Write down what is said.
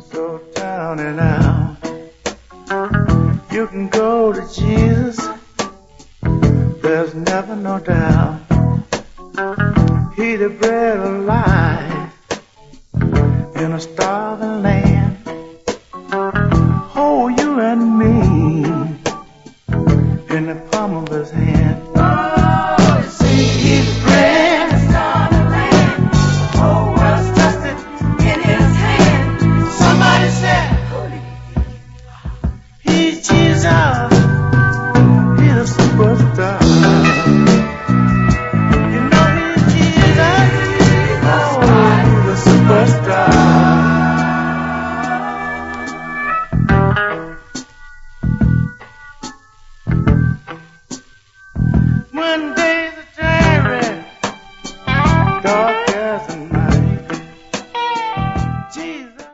So down and out. You can go to Jesus, there's never no doubt. He the bread of life in a starving land.